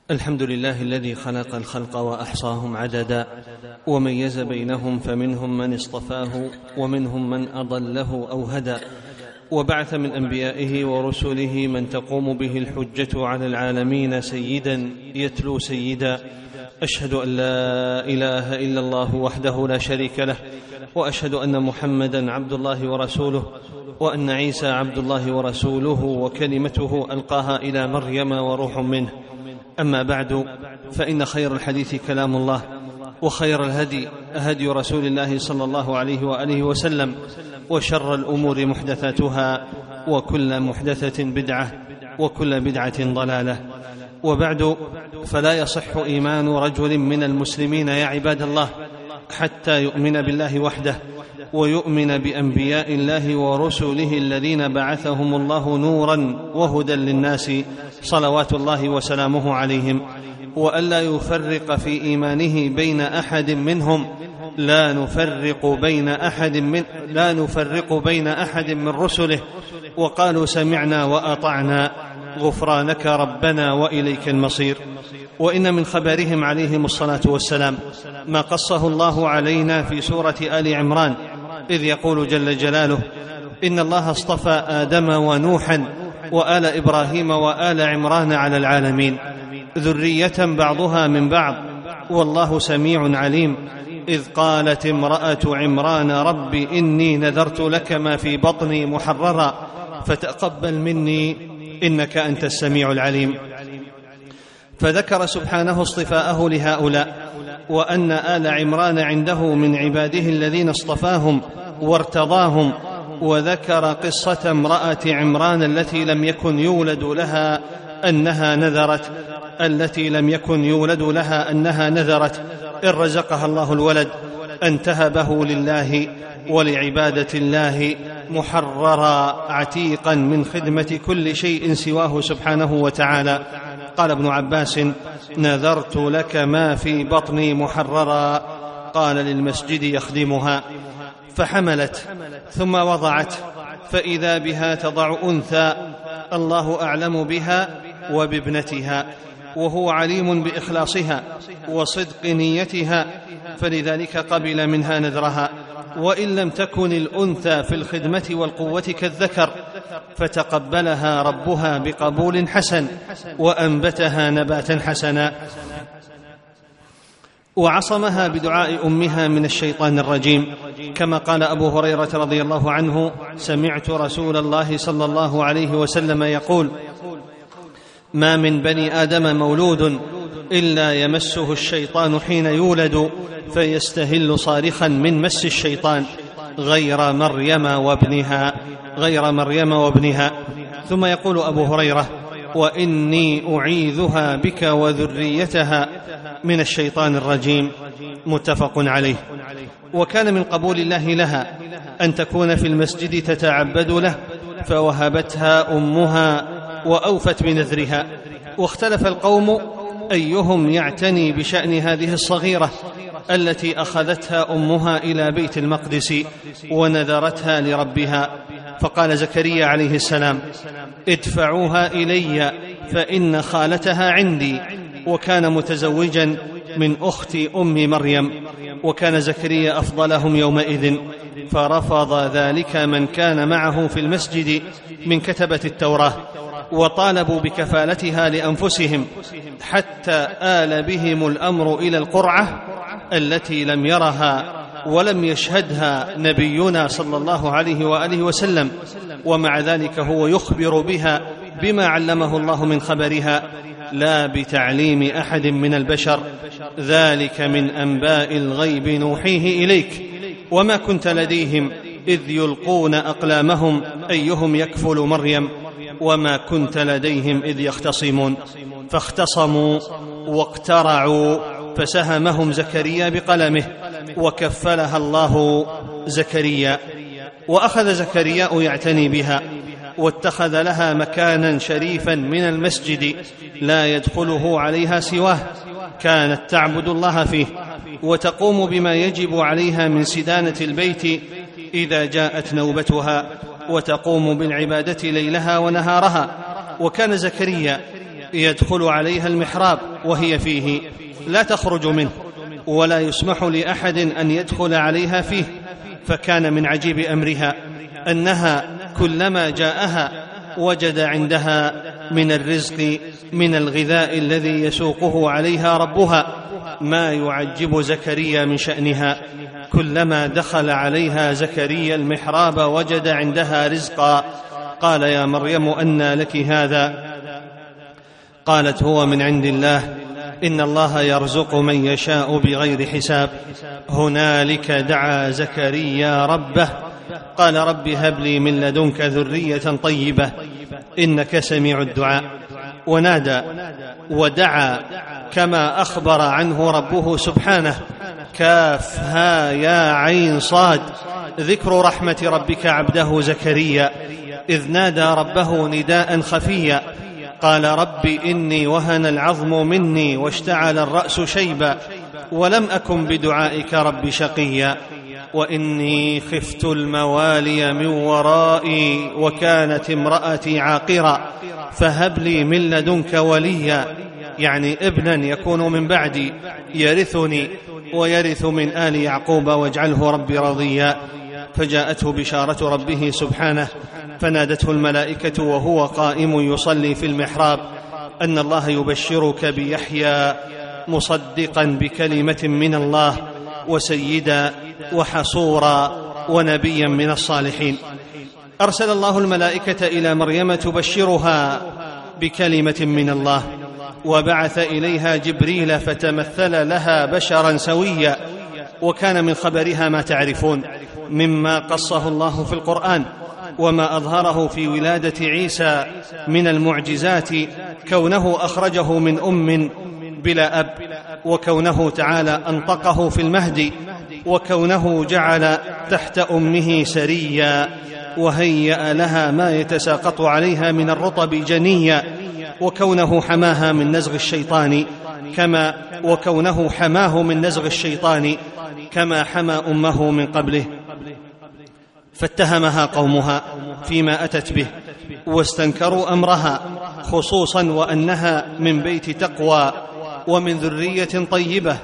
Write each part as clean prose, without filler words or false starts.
الحمد لله الذي خلق الخلق وأحصاهم عددا وميز بينهم فمنهم من اصطفاه ومنهم من أضله أو هدى، وبعث من أنبيائه ورسله من تقوم به الحجة على العالمين سيدا يتلو سيدا. أشهد أن لا إله إلا الله وحده لا شريك له، وأشهد أن محمدا عبد الله ورسوله، وأن عيسى عبد الله ورسوله وكلمته ألقاها إلى مريم وروح منه. أما بعد، فإن خير الحديث كلام الله، وخير الهدي هدي رسول الله صلى الله عليه وآله وسلم، وشر الأمور محدثاتها، وكل محدثة بدعة، وكل بدعة ضلالة. وبعد، فلا يصح إيمان رجل من المسلمين يا عباد الله حتى يؤمن بالله وحده، ويؤمن بأنبياء الله ورسله الذين بعثهم الله نورا وهدى للناس صلوات الله وسلامه عليهم، وألا يفرق في إيمانه بين أحد منهم، لا نفرق بين أحد من رسله، وقالوا سمعنا وأطعنا غفرانك ربنا وإليك المصير. وإن من خبرهم عليهم الصلاة والسلام ما قصه الله علينا في سورة آل عمران، إذ يقول جل جلاله: إن الله اصطفى آدم ونوحا وآل إبراهيم وآل عمران على العالمين ذرية بعضها من بعض والله سميع عليم. إذ قالت امرأة عمران رب إني نذرت لك ما في بطني محررا فتقبل مني إنك أنت السميع العليم. فذكر سبحانه اصطفاءه لهؤلاء، وأن آل عمران عنده من عباده الذين اصطفاهم وارتضاهم، وذكر قصة امرأة عمران التي لم يكن يولد لها أنها نذرت إن رزقها الله الولد أن تهبه لله ولعبادة الله محررا عتيقا من خدمة كل شيء سواه سبحانه وتعالى. قال ابن عباس: نذرت لك ما في بطني محررا. قال للمسجد يخدمها، فحملت ثم وضعت، فإذا بها تضع أنثى الله أعلم بها وبابنتها، وهو عليم بإخلاصها وصدق نيتها، فلذلك قبل منها نذرها، وإن لم تكن الأنثى في الخدمة والقوة كالذكر، فتقبلها ربها بقبول حسن وأنبتها نباتا حسنا، وعصمها بدعاء أمها من الشيطان الرجيم، كما قال أبو هريرة رضي الله عنه: سمعت رسول الله صلى الله عليه وسلم يقول: ما من بني آدم مولود إلا يمسه الشيطان حين يولد فيستهل صارخا من مس الشيطان غير مريم وابنها. ثم يقول أبو هريرة: وإني أعيذها بك وذريتها من الشيطان الرجيم. متفق عليه. وكان من قبول الله لها أن تكون في المسجد تتعبد له، فوهبتها أمها وأوفت بنذرها. واختلف القوم أيهم يعتني بشأن هذه الصغيرة التي أخذتها أمها إلى بيت المقدس ونذرتها لربها، فقال زكريا عليه السلام: ادفعوها إلي فإن خالتها عندي. وكان متزوجا من أخت أم مريم، وكان زكريا أفضلهم يومئذ، فرفض ذلك من كان معه في المسجد من كتبة التوراة، وطالبوا بكفالتها لأنفسهم، حتى آل بهم الأمر إلى القرعة التي لم يرها ولم يشهدها نبينا صلى الله عليه وآله وسلم، ومع ذلك هو يخبر بها بما علمه الله من خبرها، لا بتعليم أحد من البشر. ذلك من أنباء الغيب نوحيه إليك وما كنت لديهم إذ يلقون أقلامهم أيهم يكفل مريم وما كنت لديهم إذ يختصمون. فاختصموا واقترعوا، فسهمهم زكريا بقلمه وكفلها الله زكريا. وأخذ زكريا يعتني بها، واتخذ لها مكانا شريفا من المسجد لا يدخله عليها سواه، كانت تعبد الله فيه وتقوم بما يجب عليها من سدانة البيت إذا جاءت نوبتها، وتقوم بالعبادة ليلها ونهارها. وكان زكريا يدخل عليها المحراب وهي فيه لا تخرج منه، ولا يسمح لأحد أن يدخل عليها فيه. فكان من عجيب أمرها أنها كلما جاءها وجد عندها من الرزق من الغذاء الذي يسوقه عليها ربها ما يعجب زكريا من شأنها. كلما دخل عليها زكريا المحراب وجد عندها رزقا. قال: يا مريم أنى لك هذا؟ قالت: هو من عند الله، إن الله يرزق من يشاء بغير حساب. هنالك دعا زكريا ربه قال: رب هب لي من لدنك ذرية طيبة إنك سميع الدعاء. ونادى ودعا كما أخبر عنه ربه سبحانه: كاف ها يا عين صاد، ذكر رحمة ربك عبده زكريا إذ نادى ربه نداء خفيا قال: رب إني وهن العظم مني واشتعل الرأس شيبا ولم أكن بدعائك رب شقيا وإني خفت الموالي من ورائي وكانت امرأتي عاقرا فهب لي من لدنك وليا، يعني ابنا يكون من بعدي يرثني ويرث من آل يعقوب واجعله ربي رضيا. فجاءته بشارة ربه سبحانه فنادته الملائكة وهو قائم يصلي في المحراب أن الله يبشرك بيحيى مصدقا بكلمة من الله وسيدا وحصورا ونبيا من الصالحين. أرسل الله الملائكة إلى مريم تبشرها بكلمة من الله، وبعث إليها جبريل فتمثل لها بشرا سويا، وكان من خبرها ما تعرفون مما قصه الله في القرآن وما أظهره في ولادة عيسى من المعجزات، كونه أخرجه من أم بلا أب، وكونه تعالى أنطقه في المهد، وكونه جعل تحت أمه سريا وهيأ لها ما يتساقط عليها من الرطب جنيا، وكونه حماها من نزغ الشيطان وكونه حماه من نزغ الشيطان كما حمى أمه من قبله. فاتهمها قومها فيما أتت به واستنكروا أمرها، خصوصا وأنها من بيت تقوى ومن ذرية طيبة،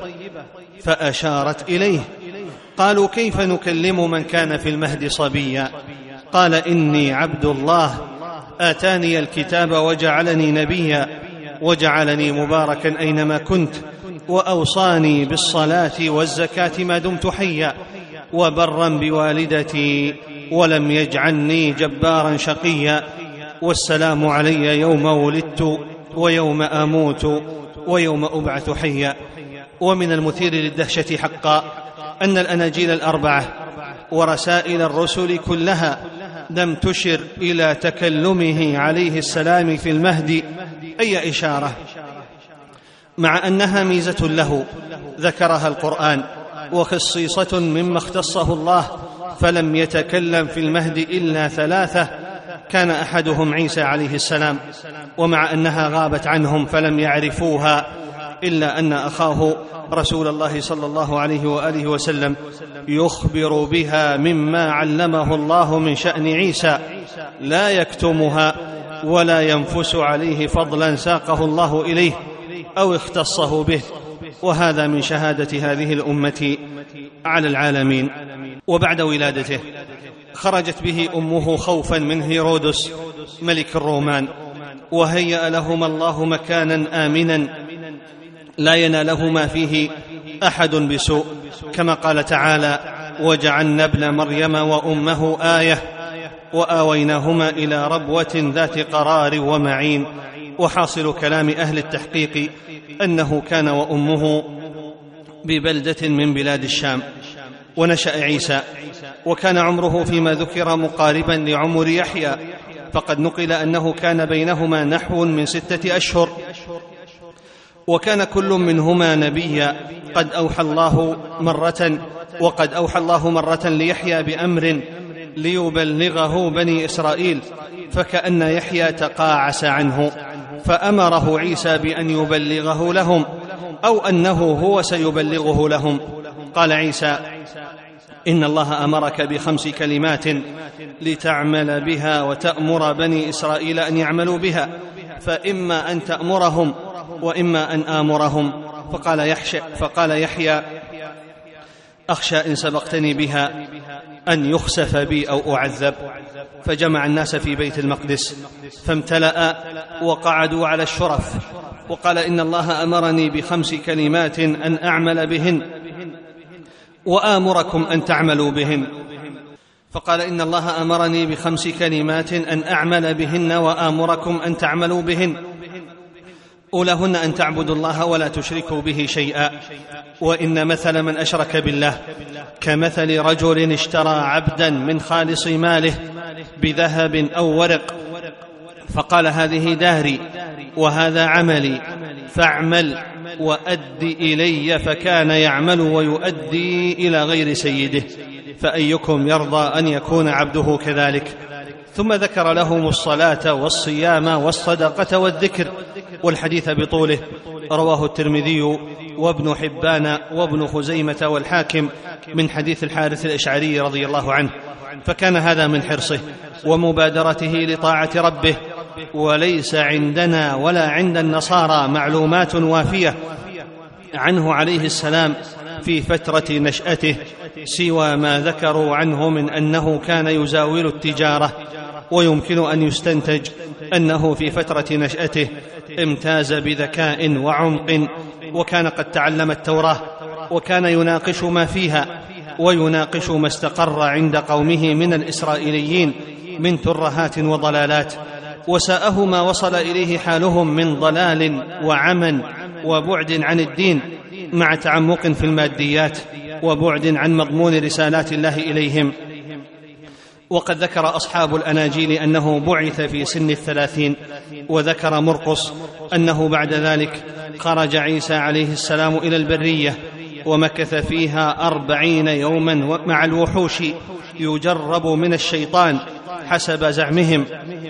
فأشارت إليه. قالوا: كيف نكلم من كان في المهد صبيا؟ قال: إني عبد الله آتاني الكتاب وجعلني نبيا وجعلني مباركا أينما كنت وأوصاني بالصلاة والزكاة ما دمت حيا وبرا بوالدتي ولم يجعلني جبارا شقيا والسلام علي يوم ولدت ويوم أموت ويوم أبعث حيا. ومن المثير للدهشة حقا أن الأناجيل الأربعة ورسائل الرسل كلها لم تشر إلى تكلمه عليه السلام في المهد أي إشارة، مع أنها ميزة له ذكرها القرآن وخصيصة مما اختصه الله، فلم يتكلم في المهد إلا ثلاثة، كان أحدهم عيسى عليه السلام، ومع أنها غابت عنهم فلم يعرفوها، إلا أن أخاه رسول الله صلى الله عليه وآله وسلم يخبر بها مما علمه الله من شأن عيسى، لا يكتمها ولا ينفس عليه فضلا ساقه الله إليه أو اختصه به، وهذا من شهادة هذه الأمة على العالمين. وبعد ولادته خرجت به أمه خوفا من هيرودس ملك الرومان، وهيأ لهما الله مكانا آمنا لا ينالهما فيه أحد بسوء، كما قال تعالى: وجعلنا ابن مريم وأمه آية وآويناهما إلى ربوة ذات قرار ومعين. وحاصل كلام أهل التحقيق أنه كان وأمه ببلدة من بلاد الشام. ونشأ عيسى وكان عمره فيما ذكر مقاربا لعمر يحيى، فقد نقل أنه كان بينهما نحو من 6 أشهر، وكان كل منهما نبيا. قد أوحى الله مرة ليحيى بأمر ليبلغه بني إسرائيل، فكأن يحيى تقاعس عنه فأمره عيسى بأن يبلغه لهم، أو أنه هو سيبلغه لهم. قال عيسى: إن الله أمرك ب5 كلمات لتعمل بها وتأمر بني إسرائيل أن يعملوا بها، فإما أن تأمرهم وإما أن آمرهم. فقال يحيى أخشى إن سبقتني بها أن يخسف بي أو أعذب. فجمع الناس في بيت المقدس فامتلأ وقعدوا على الشرف، وقال إن الله أمرني ب5 كلمات أن أعمل بهن وآمركم أن تعملوا بهن. فقال إن الله أمرني ب5 كلمات أن أعمل بهن وآمركم أن تعملوا بهن، أولهن أن تعبدوا الله ولا تشركوا به شيئا، وإن مثل من أشرك بالله كمثل رجل اشترى عبدا من خالص ماله بذهب أو ورق، فقال هذه داري وهذا عملي فاعمل وأد إلي، فكان يعمل ويؤدي إلى غير سيده، فأيكم يرضى أن يكون عبده كذلك؟ ثم ذكر لهم الصلاة والصيام والصدقة والذكر والحديث بطوله. رواه الترمذي وابن حبان وابن خزيمة والحاكم من حديث الحارث الأشعري رضي الله عنه. فكان هذا من حرصه ومبادرته لطاعة ربه، وليس عندنا ولا عند النصارى معلومات وافية عنه عليه السلام في فترة نشأته سوى ما ذكروا عنه من أنه كان يزاول التجارة، ويمكن أن يستنتج أنه في فترة نشأته امتاز بذكاء وعمق، وكان قد تعلم التوراة، وكان يناقش ما فيها ويناقش ما استقر عند قومه من الإسرائيليين من ترهات وضلالات، وساءه ما وصل إليه حالهم من ضلال وعمى وبعد عن الدين مع تعمق في الماديات وبعد عن مضمون رسالات الله إليهم. وقد ذكر أصحاب الأناجيل أنه بعث في سن 30، وذكر مرقس أنه بعد ذلك خرج عيسى عليه السلام إلى البرية ومكث فيها 40 يوما مع الوحوش يجرب من الشيطان حسب زعمهم،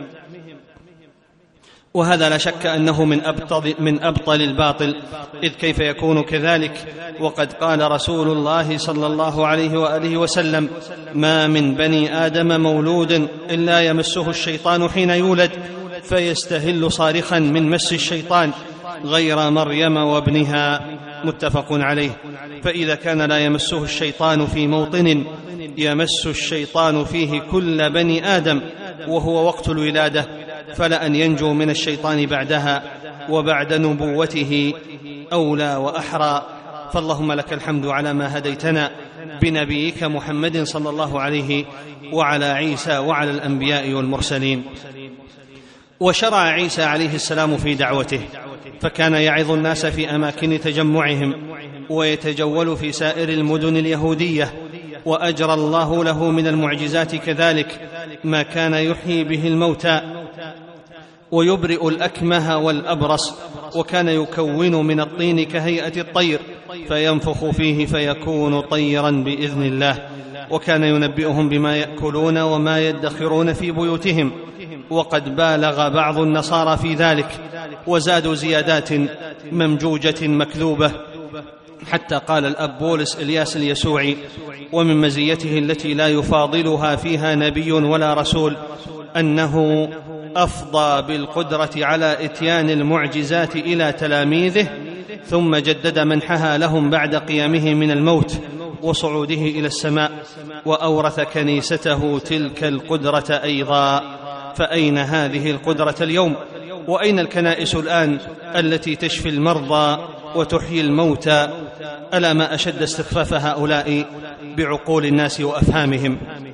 وهذا لا شك أنه من أبطل الباطل، إذ كيف يكون كذلك وقد قال رسول الله صلى الله عليه وآله وسلم: ما من بني آدم مولود إلا يمسه الشيطان حين يولد فيستهل صارخا من مس الشيطان غير مريم وابنها، متفق عليه. فإذا كان لا يمسه الشيطان في موطن يمس الشيطان فيه كل بني آدم وهو وقت الولادة، فلأن ينجو من الشيطان بعدها وبعد نبوته أولى وأحرى. فاللهم لك الحمد على ما هديتنا بنبيك محمد صلى الله عليه وعلى عيسى وعلى الأنبياء والمرسلين. وشرع عيسى عليه السلام في دعوته، فكان يعظ الناس في أماكن تجمعهم ويتجول في سائر المدن اليهودية، وأجرى الله له من المعجزات كذلك ما كان يحيي به الموتى ويبرئ الأكمه والأبرص، وكان يكون من الطين كهيئة الطير فينفخ فيه فيكون طيرا بإذن الله، وكان ينبئهم بما يأكلون وما يدخرون في بيوتهم. وقد بالغ بعض النصارى في ذلك وزادوا زيادات ممجوجة مكذوبة، حتى قال الأب بولس إلياس اليسوعي: ومن مزيته التي لا يفاضلها فيها نبي ولا رسول أنه أفضى بالقدرة على إتيان المعجزات إلى تلاميذه، ثم جدد منحها لهم بعد قيامه من الموت وصعوده إلى السماء، وأورث كنيسته تلك القدرة أيضا. فأين هذه القدرة اليوم؟ وأين الكنائس الآن التي تشفي المرضى وتحيي الموتى؟ ألا ما أشد استخفاف هؤلاء بعقول الناس وأفهامهم.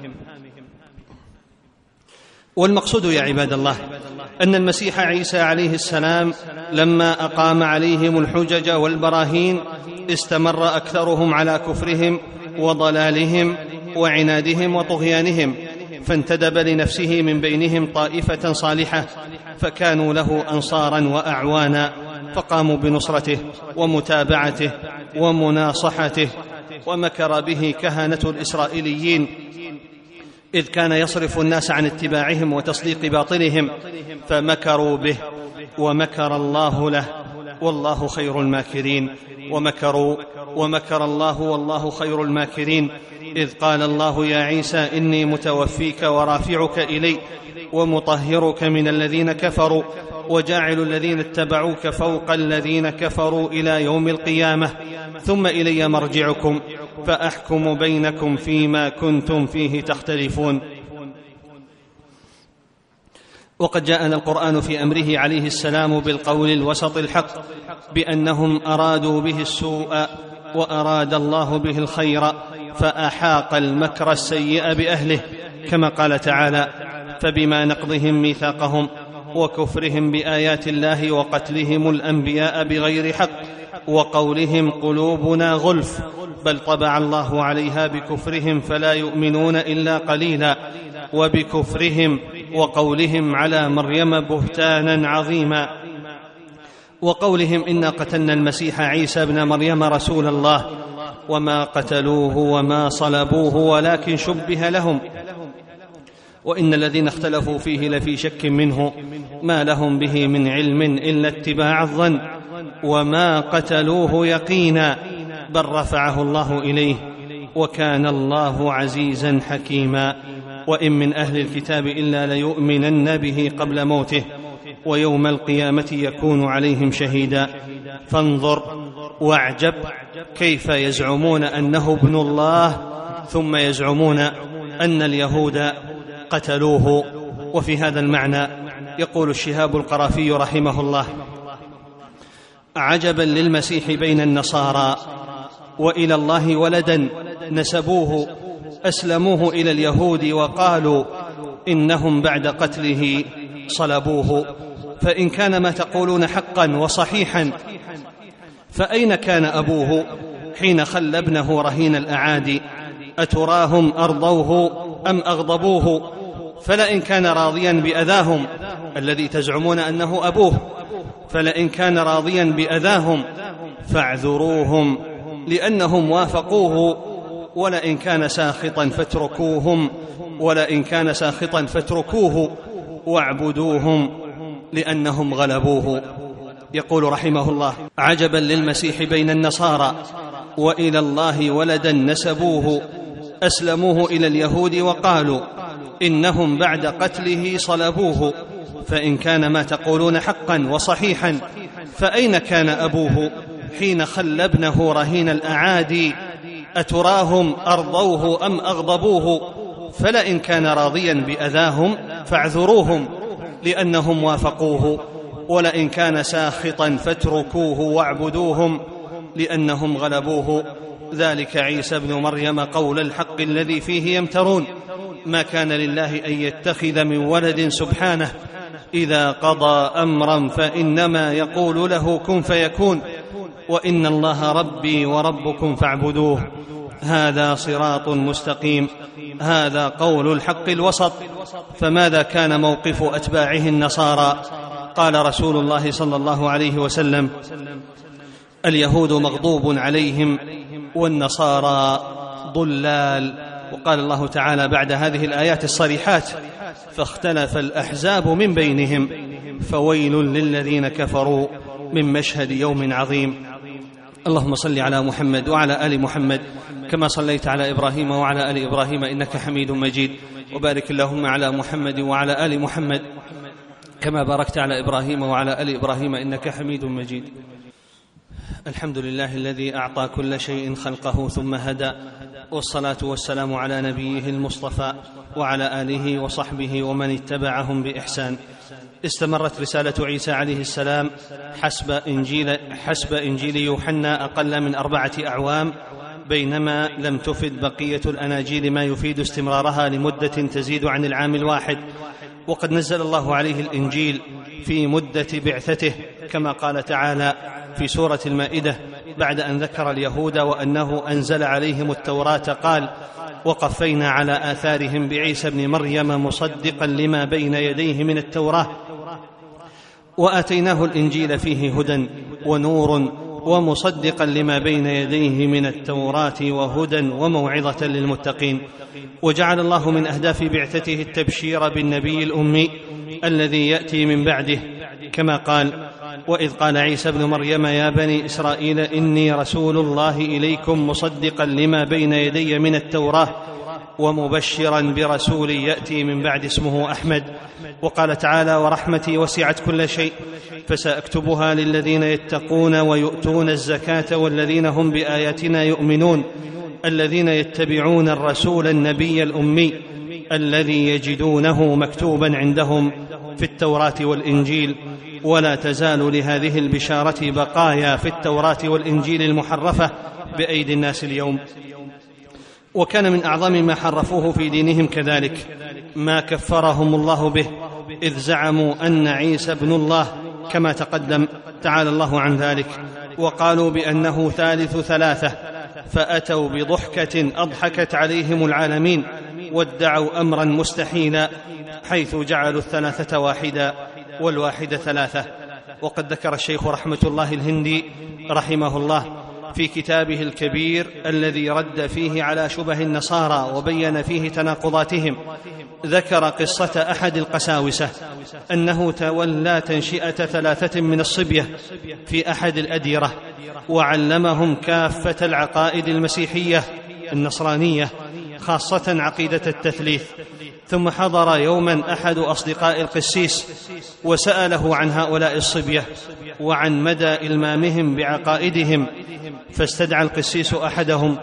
والمقصود يا عباد الله أن المسيح عيسى عليه السلام لما أقام عليهم الحجج والبراهين استمر أكثرهم على كفرهم وضلالهم وعنادهم وطغيانهم، فانتدب لنفسه من بينهم طائفة صالحة فكانوا له أنصارا وأعوانا، فقاموا بنصرته ومتابعته ومناصحته. ومكر به كهنة الإسرائيليين، إذ كان يصرف الناس عن اتباعهم وتصديق باطلهم، فمكروا به ومكر الله له والله خير الماكرين. ومكروا ومكر الله والله خير الماكرين، إذ قال الله: يا عيسى إني متوفيك ورافعك إلي ومطهرك من الذين كفروا وجاعل الذين اتبعوك فوق الذين كفروا إلى يوم القيامة ثم إلي مرجعكم فأحكم بينكم فيما كنتم فيه تختلفون. وقد جاءنا القرآن في أمره عليه السلام بالقول الوسط الحق بأنهم أرادوا به السوء وأراد الله به الخير فأحاق المكر السيء بأهله، كما قال تعالى: فبما نقضهم ميثاقهم وكفرهم بآيات الله وقتلهم الأنبياء بغير حق وقولهم قلوبنا غلف بل طبع الله عليها بكفرهم فلا يؤمنون إلا قليلا وبكفرهم وقولهم على مريم بهتانا عظيما وقولهم إنا قتلنا المسيح عيسى ابن مريم رسول الله وما قتلوه وما صلبوه ولكن شبه لهم وإن الذين اختلفوا فيه لفي شك منه ما لهم به من علم إلا اتباع الظن وما قتلوه يقينا بل رفعه الله إليه وكان الله عزيزا حكيما. وإن من أهل الكتاب إلا ليؤمنن به قبل موته ويوم القيامة يكون عليهم شهيدا. فانظر واعجب كيف يزعمون أنه ابن الله ثم يزعمون أن اليهود قتلوه. وفي هذا المعنى يقول الشهاب القرافي رحمه الله: عجبا للمسيح بين النصارى وإلى الله ولدا نسبوه أسلموه إلى اليهود وقالوا إنهم بعد قتله صلبوه، فإن كان ما تقولون حقا وصحيحا فأين كان أبوه حين خلى ابنه رهين الأعادي؟ أتراهم أرضوه أم أغضبوه؟ فلئن كان راضيا بأذاهم الذي تزعمون أنه أبوه فلئن كان راضيا بأذاهم فاعذروهم لأنهم وافقوه ولئن كان ساخطا فاتركوه واعبدوهم لأنهم غلبوه. يقول رحمه الله: عجبا للمسيح بين النصارى وإلى الله ولدا نسبوه أسلموه إلى اليهود وقالوا إنهم بعد قتله صلبوه، فإن كان ما تقولون حقا وصحيحا فأين كان أبوه حين خلى ابنه رهين الأعادي؟ أتراهم أرضوه أم أغضبوه؟ فلئن كان راضيا بأذاهم فاعذروهم لأنهم وافقوه ولئن كان ساخطا فاتركوه واعبدوهم لأنهم غلبوه. ذلك عيسى ابن مريم قول الحق الذي فيه يمترون، ما كان لله أن يتخذ من ولد سبحانه إذا قضى أمرا فإنما يقول له كن فيكون وإن الله ربي وربكم فاعبدوه هذا صراط مستقيم. هذا قول الحق الوسط. فماذا كان موقف أتباعه النصارى؟ قال رسول الله صلى الله عليه وسلم: اليهود مغضوب عليهم والنصارى ضلال. وقال الله تعالى بعد هذه الآيات الصريحات: فاختلف الأحزاب من بينهم فويل للذين كفروا من مشهد يوم عظيم. اللهم صل على محمد وعلى آل محمد كما صليت على إبراهيم وعلى آل إبراهيم إنك حميد مجيد، وبارك اللهم على محمد وعلى آل محمد كما باركت على إبراهيم وعلى آل إبراهيم إنك حميد مجيد. الحمد لله الذي أعطى كل شيء خلقه ثم هدى، والصلاة والسلام على نبيه المصطفى وعلى آله وصحبه ومن اتبعهم بإحسان. استمرت رسالة عيسى عليه السلام حسب إنجيل يوحنا أقل من 4 أعوام، بينما لم تفد بقية الأناجيل ما يفيد استمرارها لمدة تزيد عن العام الواحد. وقد نزل الله عليه الإنجيل في مدة بعثته، كما قال تعالى في سورة المائدة بعد أن ذكر اليهود وأنه أنزل عليهم التوراة قال: وقفينا على آثارهم بعيسى ابن مريم مصدقا لما بين يديه من التوراة وآتيناه الإنجيل فيه هدى ونور ومصدقا لما بين يديه من التوراة وهدى وموعظة للمتقين. وجعل الله من أهداف بعثته التبشير بالنبي الأمي الذي يأتي من بعده، كما قال: وإذ قال عيسى ابن مريم يا بني إسرائيل إني رسول الله إليكم مصدقا لما بين يدي من التوراة ومبشرا برسول يأتي من بعد اسمه أحمد. وقال تعالى: ورحمتي وسعت كل شيء فسأكتبها للذين يتقون ويؤتون الزكاة والذين هم بآياتنا يؤمنون الذين يتبعون الرسول النبي الأمي الذي يجدونه مكتوبا عندهم في التوراة والإنجيل. ولا تزال لهذه البشارة بقايا في التوراة والإنجيل المحرفة بأيدي الناس اليوم. وكان من أعظم ما حرفوه في دينهم كذلك ما كفرهم الله به، إذ زعموا أن عيسى ابن الله كما تقدم تعالى الله عن ذلك، وقالوا بأنه ثالث ثلاثة، فأتوا بضحكة أضحكت عليهم العالمين، وادعوا أمرا مستحيلا حيث جعلوا الثلاثة واحدا والواحد ثلاثة. وقد ذكر الشيخ رحمة الله الهندي رحمه الله في كتابه الكبير الذي رد فيه على شبه النصارى وبين فيه تناقضاتهم، ذكر قصة أحد القساوسة أنه تولى تنشئة ثلاثة من الصبية في أحد الأديرة، وعلمهم كافة العقائد المسيحية النصرانية، خاصة عقيدة التثليث. ثم حضر يوما أحد أصدقاء القسيس وسأله عن هؤلاء الصبية وعن مدى إلمامهم بعقائدهم، فاستدعى القسيس أحدهم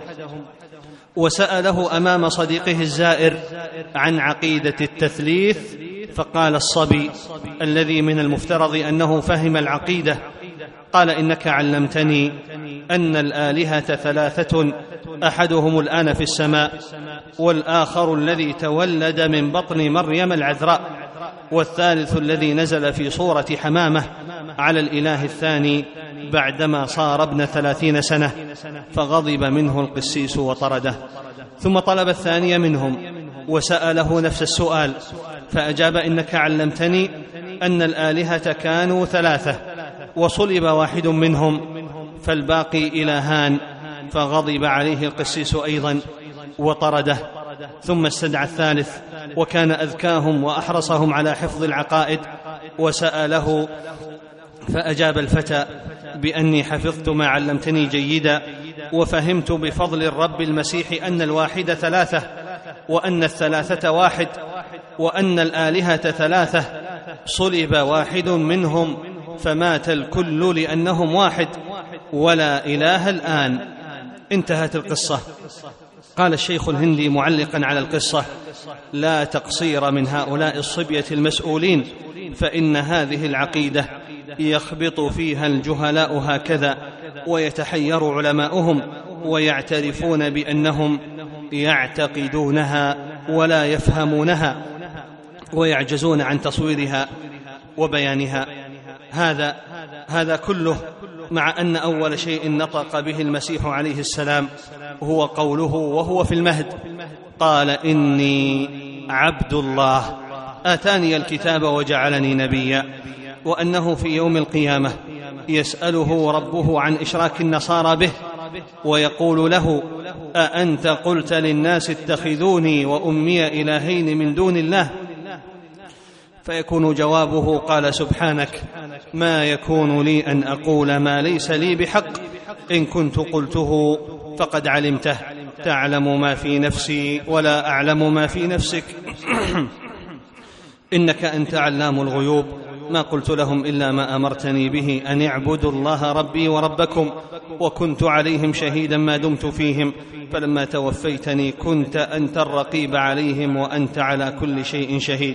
وسأله أمام صديقه الزائر عن عقيدة التثليث، فقال الصبي الذي من المفترض أنه فهم العقيدة، قال: إنك علمتني أن الآلهة ثلاثة، أحدهم الآن في السماء، والآخر الذي تولد من بطن مريم العذراء، والثالث الذي نزل في صورة حمامة على الإله الثاني بعدما صار ابن 30 سنة. فغضب منه القسيس وطرده، ثم طلب الثاني منهم وسأله نفس السؤال، فأجاب: إنك علمتني أن الآلهة كانوا ثلاثة وصلب واحد منهم فالباقي إلهان. فغضب عليه القسيس أيضا وطرده، ثم استدعى الثالث وكان أذكاهم وأحرصهم على حفظ العقائد وسأله، فأجاب الفتى بأني حفظت ما علمتني جيدا، وفهمت بفضل الرب المسيح أن الواحد ثلاثة، وأن الثلاثة واحد، وأن الآلهة ثلاثة، صلب واحد منهم فمات الكل لأنهم واحد ولا إله الآن. انتهت القصة. قال الشيخ الهندي معلقا على القصة: لا تقصير من هؤلاء الصبية المسؤولين، فإن هذه العقيدة يخبط فيها الجهلاء هكذا، ويتحير علماؤهم ويعترفون بأنهم يعتقدونها ولا يفهمونها، ويعجزون عن تصويرها وبيانها. هذا كله مع أن أول شيء نطق به المسيح عليه السلام هو قوله وهو في المهد: قال: إني عبد الله آتاني الكتاب وجعلني نبيا. وأنه في يوم القيامة يسأله ربه عن إشراك النصارى به ويقول له: أأنت قلت للناس اتخذوني وأمي إلهين من دون الله؟ فيكون جوابه: قال سبحانك، ما يكون لي أن أقول ما ليس لي بحق، إن كنت قلته فقد علمته، تعلم ما في نفسي ولا أعلم ما في نفسك إنك أنت علام الغيوب. ما قلت لهم إلا ما أمرتني به، أن اعبدوا الله ربي وربكم، وكنت عليهم شهيدا ما دمت فيهم، فلما توفيتني كنت أنت الرقيب عليهم وأنت على كل شيء شهيد.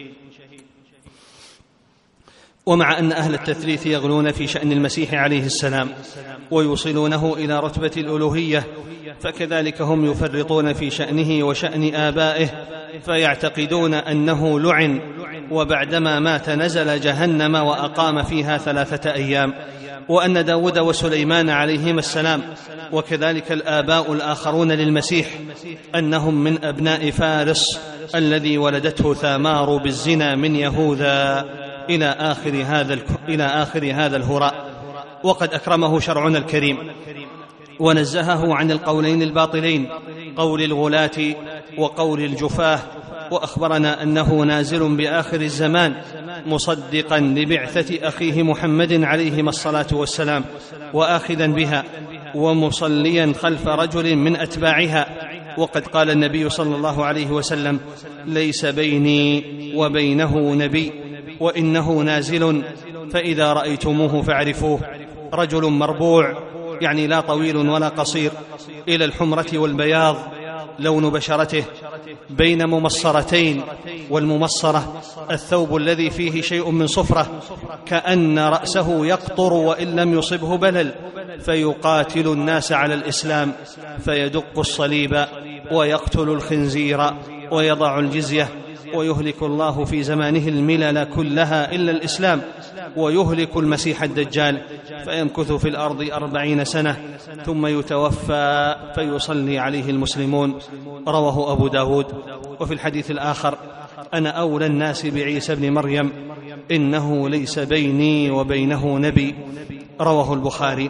ومع أن أهل التثليث يغلون في شأن المسيح عليه السلام ويوصلونه إلى رتبة الألوهية، فكذلك هم يفرطون في شأنه وشأن آبائه، فيعتقدون أنه لعن، وبعدما مات نزل جهنم وأقام فيها 3 أيام، وأن داود وسليمان عليهما السلام وكذلك الآباء الآخرون للمسيح أنهم من أبناء فارس الذي ولدته ثامار بالزنا من يهوذا، إلى آخر هذا الهراء. وقد أكرمه شرعنا الكريم ونزهه عن القولين الباطلين، قول الغلاة وقول الجفاه، وأخبرنا أنه نازل بآخر الزمان مصدقا لبعثة أخيه محمد عليهما الصلاة والسلام، وآخذا بها ومصليا خلف رجل من أتباعها، وقد قال النبي صلى الله عليه وسلم: ليس بيني وبينه نبي وإنه نازل فإذا رأيتموه فاعرفوه. رجل مربوع، يعني لا طويل ولا قصير، إلى الحمرة والبياض لون بشرته، بين ممصرتين، والممصرة الثوب الذي فيه شيء من صفرة، كأن رأسه يقطر وإن لم يصبه بلل، فيقاتل الناس على الإسلام، فيدق الصليب ويقتل الخنزير ويضع الجزية، ويهلك الله في زمانه الملل كلها إلا الإسلام، ويهلك المسيح الدجال، فيمكث في الأرض 40 سنة ثم يتوفى فيصلي عليه المسلمون. رواه أبو داود. وفي الحديث الآخر: أنا أولى الناس بعيسى ابن مريم، إنه ليس بيني وبينه نبي. رواه البخاري.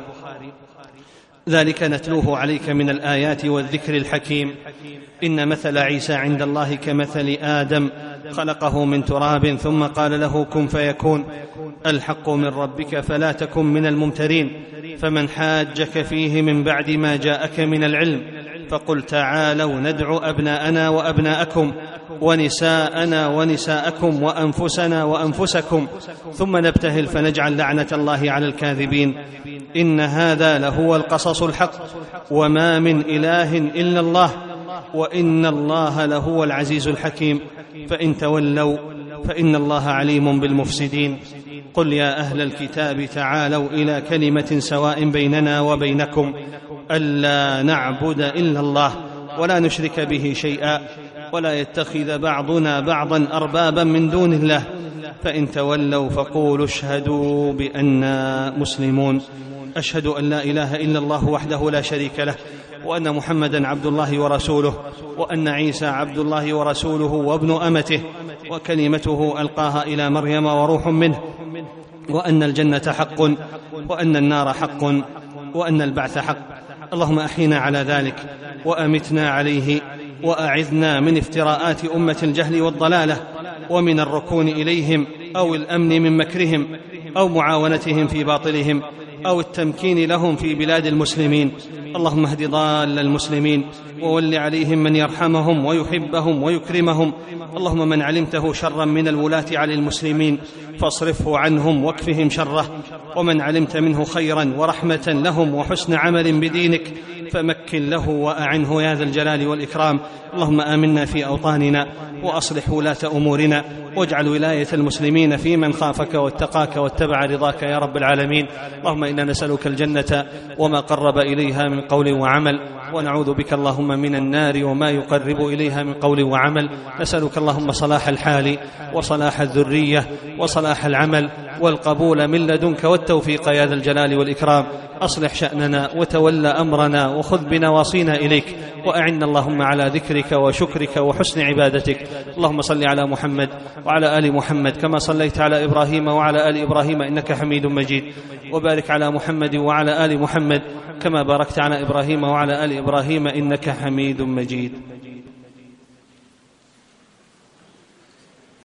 ذلك نتلوه عليك من الآيات والذكر الحكيم. إن مثل عيسى عند الله كمثل آدم، خلقه من تراب ثم قال له كن فيكون. الحق من ربك فلا تكن من الممترين. فمن حاجك فيه من بعد ما جاءك من العلم فقل تعالوا ندعو أبناءنا وأبناءكم ونساءنا ونساءكم وأنفسنا وأنفسكم ثم نبتهل فنجعل لعنة الله على الكاذبين. إن هذا لهو القصص الحق وما من إله إلا الله وإن الله لهو العزيز الحكيم. فإن تولوا فإن الله عليم بالمفسدين. قل يا أهل الكتاب تعالوا إلى كلمة سواء بيننا وبينكم ألا نعبد إلا الله ولا نشرك به شيئا ولا يتخذ بعضنا بعضا أربابا من دون الله فإن تولوا فقولوا اشهدوا بأننا مسلمون. أشهد أن لا إله إلا الله وحده لا شريك له وأن محمدا عبد الله ورسوله وأن عيسى عبد الله ورسوله وابن أمته وكلمته ألقاها إلى مريم وروح منه وأن الجنة حق وأن النار حق وأن البعث حق. اللهم أحينا على ذلك وأمتنا عليه وأعذنا من افتراءات أمة الجهل والضلالة ومن الركون إليهم أو الأمن من مكرهم أو معاونتهم في باطلهم أو التمكين لهم في بلاد المسلمين. اللهم اهد ضال المسلمين وول عليهم من يرحمهم ويحبهم ويكرمهم. اللهم من علمته شرا من الولاة على المسلمين فاصرفه عنهم واكفهم شره ومن علمت منه خيرا ورحمة لهم وحسن عمل بدينك فمكن له وأعنه يا ذا الجلال والإكرام. اللهم آمنا في أوطاننا وأصلح ولاة أمورنا واجعل ولاية المسلمين في من خافك واتقاك واتبع رضاك يا رب العالمين. اللهم إنا نسألك الجنة وما قرب إليها من قول وعمل ونعوذ بك اللهم من النار وما يقرب إليها من قول وعمل. نسألك اللهم صلاح الحال وصلاح الذرية وصلاح العمل والقبول من لدنك والتوفيق يا ذا الجلال والإكرام. أصلح شأننا وتولى أمرنا وخذ بنواصينا إليك وأعنا اللهم على ذكرك وشكرك وحسن عبادتك. اللهم صل على محمد وعلى آل محمد كما صليت على إبراهيم وعلى آل إبراهيم إنك حميد مجيد وبارك على محمد وعلى آل محمد كما باركت على إبراهيم وعلى آل إبراهيم إنك حميد مجيد.